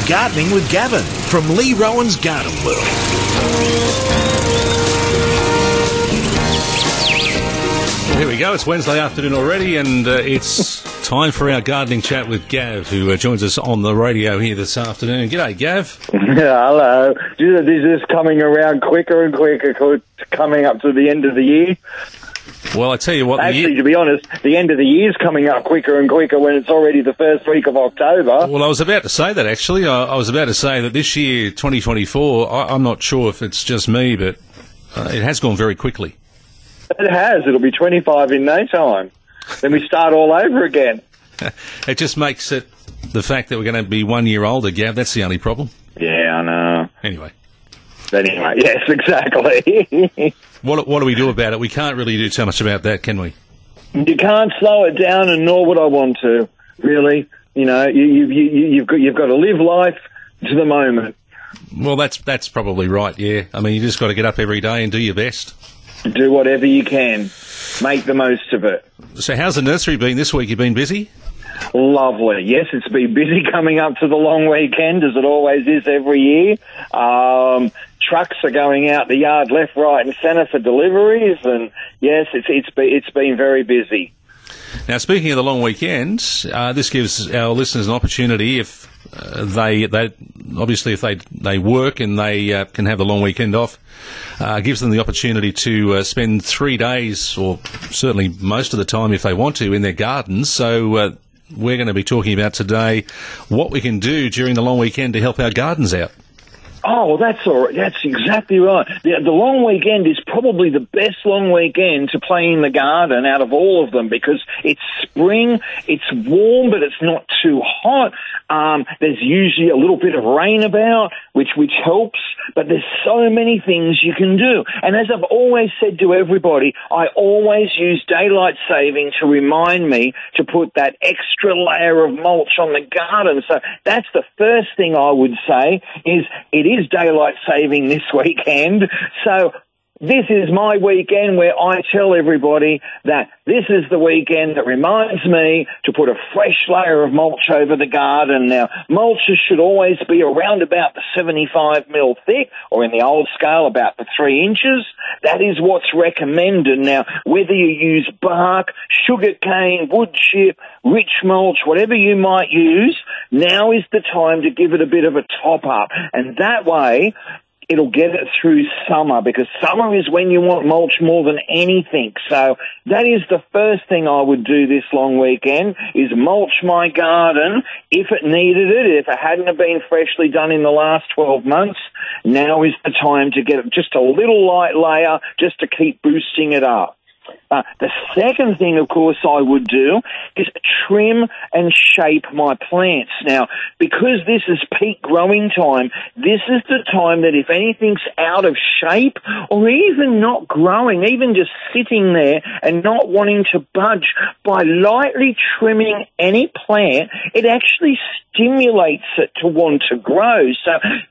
Gardening with Gavin from Lee Rowan's Garden World. Here we go. It's Wednesday afternoon already, and it's time for our gardening chat with Gav, who joins us on the radio here this afternoon. G'day, Gav. Hello. This is coming around quicker and quicker, coming up to the end of the year. Well, I tell you what... Actually, to be honest, the end of the year's coming up quicker and quicker when it's already the first week of October. Well, I was about to say that, actually. I was about to say that this year, 2024, I'm not sure if it's just me, but it has gone very quickly. It has. It'll be 25 in no time. Then we start all over again. It just makes it the fact that we're going to be 1 year older, Gav. That's the only problem. Yeah, I know. Anyway, yes, exactly. What do we do about it? We can't really do too much about that, can we? You can't slow it down, and nor would I want to. Really, you know, you've got to live life to the moment. Well, that's probably right. Yeah, I mean, you just got to get up every day and do your best. Do whatever you can. Make the most of it. So how's the nursery been this week? You been busy? Lovely. Yes, it's been busy coming up to the long weekend, as it always is every year. Trucks are going out the yard left, right and centre for deliveries, and yes, it's been very busy. Now, speaking of the long weekend, this gives our listeners an opportunity if they work and they can have the long weekend off. Gives them the opportunity to spend 3 days, or certainly most of the time if they want to, in their gardens. So we're going to be talking about today what we can do during the long weekend to help our gardens out. Oh, well, that's all right. That's exactly right. The long weekend is probably the best long weekend to play in the garden out of all of them, because it's spring, it's warm, but it's not too hot. There's usually a little bit of rain about, which helps, but there's so many things you can do. And as I've always said to everybody, I always use daylight saving to remind me to put that extra layer of mulch on the garden. So that's the first thing I would say, is it is daylight saving this weekend. So this is my weekend where I tell everybody that this is the weekend that reminds me to put a fresh layer of mulch over the garden. Now, mulches should always be around about the 75 mil thick, or in the old scale, about the 3 inches. That is what's recommended. Now, whether you use bark, sugarcane, wood chip, rich mulch, whatever you might use, now is the time to give it a bit of a top up. And that way, it'll get it through summer, because summer is when you want mulch more than anything. So that is the first thing I would do this long weekend, is mulch my garden if it needed it. If it hadn't have been freshly done in the last 12 months, now is the time to get just a little light layer just to keep boosting it up. The second thing, of course, I would do is trim and shape my plants. Now, because this is peak growing time, this is the time that if anything's out of shape or even not growing, even just sitting there and not wanting to budge, by lightly trimming any plant, it actually stimulates it to want to grow. So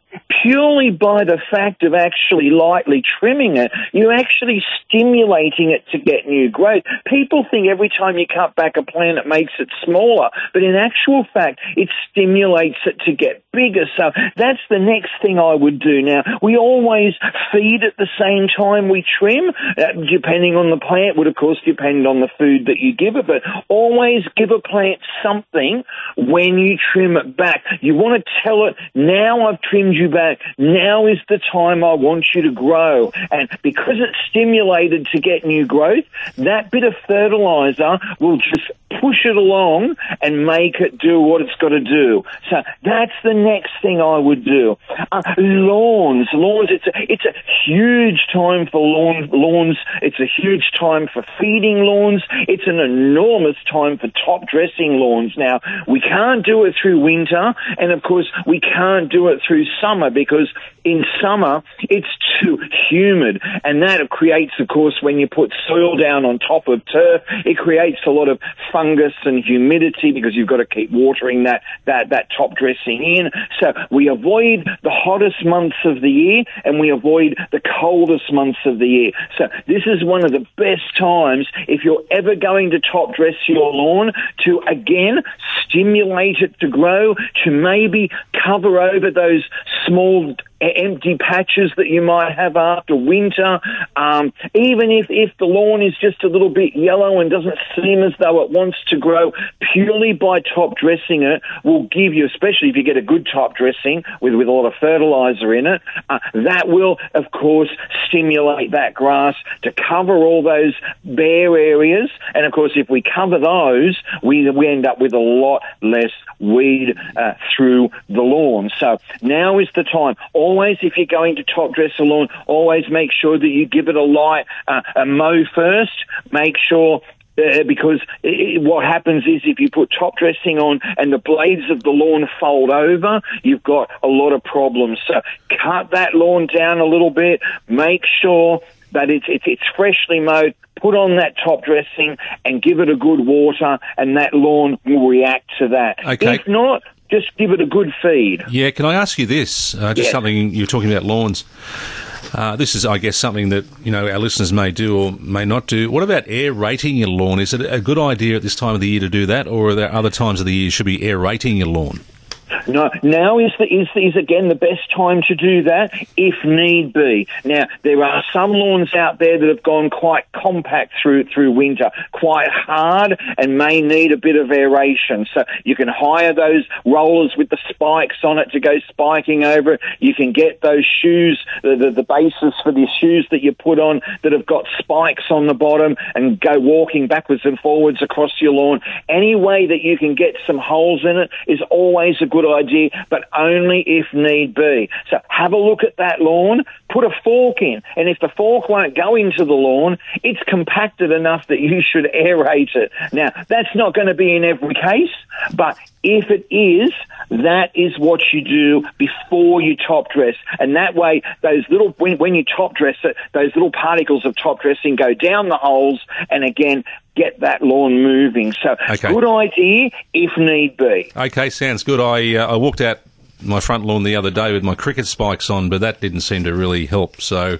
purely by the fact of actually lightly trimming it, you're actually stimulating it to get new growth. People think every time you cut back a plant it makes it smaller, but in actual fact it stimulates it to get bigger. So that's the next thing I would do. Now, we always feed at the same time we trim, depending on the plant, would of course depend on the food that you give it, but always give a plant something when you trim it back. You want to tell it, now I've trimmed you back, now is the time I want you to grow. And because it's stimulated to get new growth, that bit of fertilizer will just push it along and make it do what it's got to do. So that's the next thing I would do. Lawns, it's a huge time for lawns. It's a huge time for feeding lawns. It's an enormous time for top dressing lawns. Now, we can't do it through winter, and of course we can't do it through summer. summer, because in summer it's too humid, and that creates, of course, when you put soil down on top of turf, it creates a lot of fungus and humidity because you've got to keep watering that top dressing in. So we avoid the hottest months of the year and we avoid the coldest months of the year. So this is one of the best times, if you're ever going to top dress your lawn, to again stimulate it to grow, to maybe cover over those small empty patches that you might have after winter. Even if the lawn is just a little bit yellow and doesn't seem as though it wants to grow, purely by top dressing it will give you, especially if you get a good top dressing with a lot of fertilizer in it, that will, of course, stimulate that grass to cover all those bare areas. And, of course, if we cover those, we end up with a lot less weed through the lawn. So now is the time. Always, if you're going to top dress a lawn, always make sure that you give it a light mow first. Make sure, because what happens is if you put top dressing on and the blades of the lawn fold over, you've got a lot of problems. So cut that lawn down a little bit. Make sure that it's freshly mowed. Put on that top dressing and give it a good water, and that lawn will react to that. Okay. If not, just give it a good feed. Yeah, can I ask you this? Just something, you're talking about lawns. This is, I guess, something that, our listeners may do or may not do. What about aerating your lawn? Is it a good idea at this time of the year to do that, or are there other times of the year you should be aerating your lawn? No, now is again the best time to do that if need be. Now, there are some lawns out there that have gone quite compact through winter, quite hard, and may need a bit of aeration. So you can hire those rollers with the spikes on it to go spiking over it. You can get those shoes, the bases for the shoes that you put on that have got spikes on the bottom, and go walking backwards and forwards across your lawn. Any way that you can get some holes in it is always a good idea, but only if need be. So have a look at that lawn, put a fork in, and if the fork won't go into the lawn, it's compacted enough that you should aerate it. Now, that's not going to be in every case, but if it is, that is what you do before you top dress. And that way, those little, when you top dress it, those little particles of top dressing go down the holes and again, get that lawn moving. So, Good idea if need be. Okay, sounds good. I walked out my front lawn the other day with my cricket spikes on, but that didn't seem to really help. So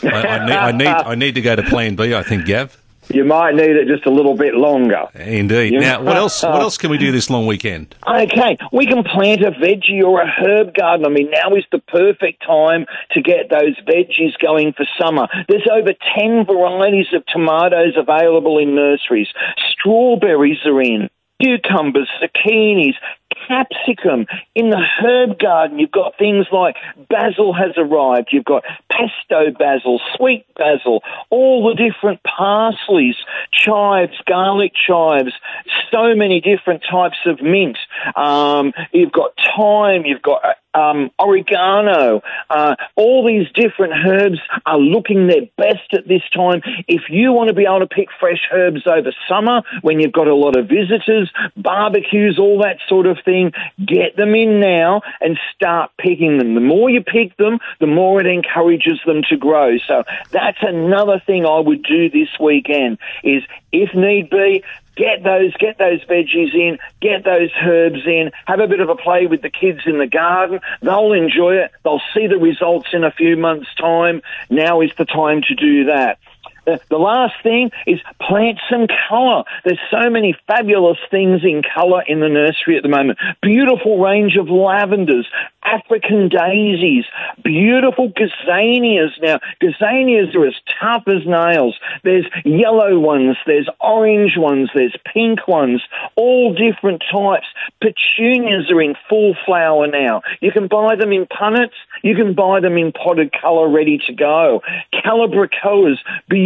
I need to go to Plan B, I think, Gav. You might need it just a little bit longer. Indeed. Now, what else can we do this long weekend? Okay, we can plant a veggie or a herb garden. I mean, now is the perfect time to get those veggies going for summer. There's over 10 varieties of tomatoes available in nurseries. Strawberries are in, cucumbers, zucchinis, capsicum. In the herb garden, you've got things like basil has arrived. You've got pesto basil, sweet basil, all the different parsleys, chives, garlic chives, so many different types of mint. You've got thyme, you've got oregano. All these different herbs are looking their best at this time. If you want to be able to pick fresh herbs over summer when you've got a lot of visitors, barbecues, all that sort of thing, get them in now and start picking them. The more you pick them, the more it encourages them to grow. So that's another thing I would do this weekend is, if need be, get those veggies in, get those herbs in, have a bit of a play with the kids in the garden. They'll enjoy it. They'll see the results in a few months' time. Now is the time to do that. The last thing is plant some colour. There's so many fabulous things in colour in the nursery at the moment. Beautiful range of lavenders, African daisies, beautiful gazanias. Now, gazanias are as tough as nails. There's yellow ones, there's orange ones, there's pink ones, all different types. Petunias are in full flower now. You can buy them in punnets. You can buy them in potted colour ready to go. Calibrachoas, beautiful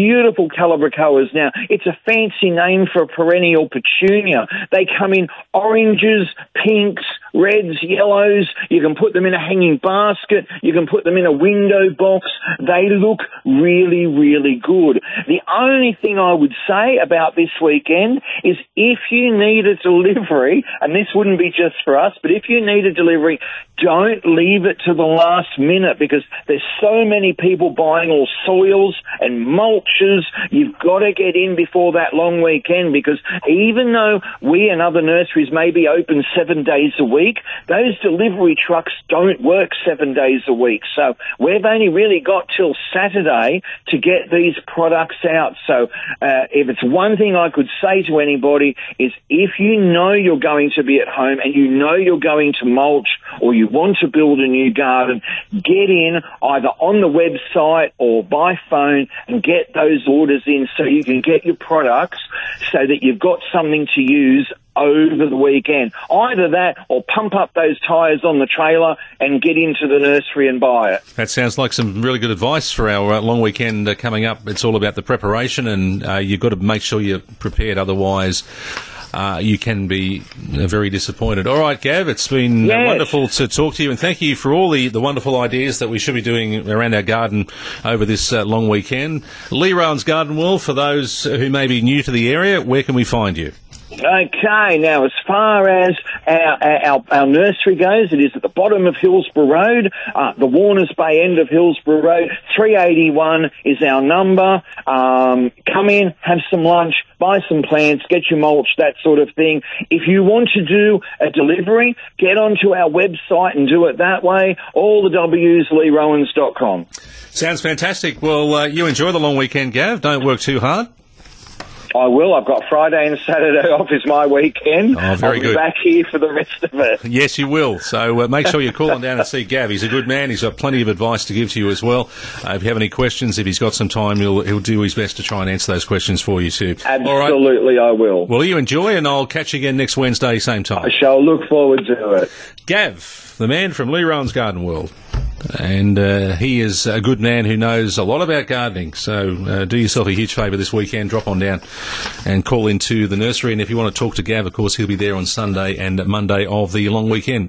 beautiful calibrachoas. Now, it's a fancy name for a perennial petunia. They come in oranges, pinks, reds, yellows. You can put them in a hanging basket. You can put them in a window box. They look really, really good. The only thing I would say about this weekend is if you need a delivery, and this wouldn't be just for us, but if you need a delivery, don't leave it to the last minute, because there's so many people buying all soils and mulches. You've got to get in before that long weekend, because even though we and other nurseries may be open 7 days a week, those delivery trucks don't work 7 days a week. So we've only really got till Saturday to get these products out. So if it's one thing I could say to anybody is, if you know you're going to be at home and you know you're going to mulch or you want to build a new garden, get in either on the website or by phone and get those orders in so you can get your products so that you've got something to use over the weekend. Either that or pump up those tyres on the trailer and get into the nursery and buy it. That sounds like some really good advice for our long weekend coming up. It's all about the preparation, and you've got to make sure you're prepared, otherwise you can be very disappointed. All right, Gav, it's been wonderful to talk to you, and thank you for all the wonderful ideas that we should be doing around our garden over this long weekend. Lee Rowan's Garden World, for those who may be new to the area, where can we find you? Okay, now as far as our nursery goes, it is at the bottom of Hillsborough Road, the Warners Bay end of Hillsborough Road. 381 is our number. Come in, have some lunch, buy some plants, get your mulch, that sort of thing. If you want to do a delivery, get onto our website and do it that way. All the W's, LeeRowans.com. Sounds fantastic. Well, you enjoy the long weekend, Gav. Don't work too hard. I will. I've got Friday and Saturday off is my weekend. Oh, very I'll good. be back here for the rest of it. Yes, you will. So make sure you call him down and see Gav. He's a good man. He's got plenty of advice to give to you as well. If you have any questions, if he's got some time, he'll do his best to try and answer those questions for you too. Absolutely, I will. Well, you enjoy, and I'll catch you again next Wednesday, same time. I shall look forward to it. Gav, the man from Lee Rowan's Garden World. And he is a good man who knows a lot about gardening. So do yourself a huge favour this weekend. Drop on down and call into the nursery. And if you want to talk to Gav, of course, he'll be there on Sunday and Monday of the long weekend.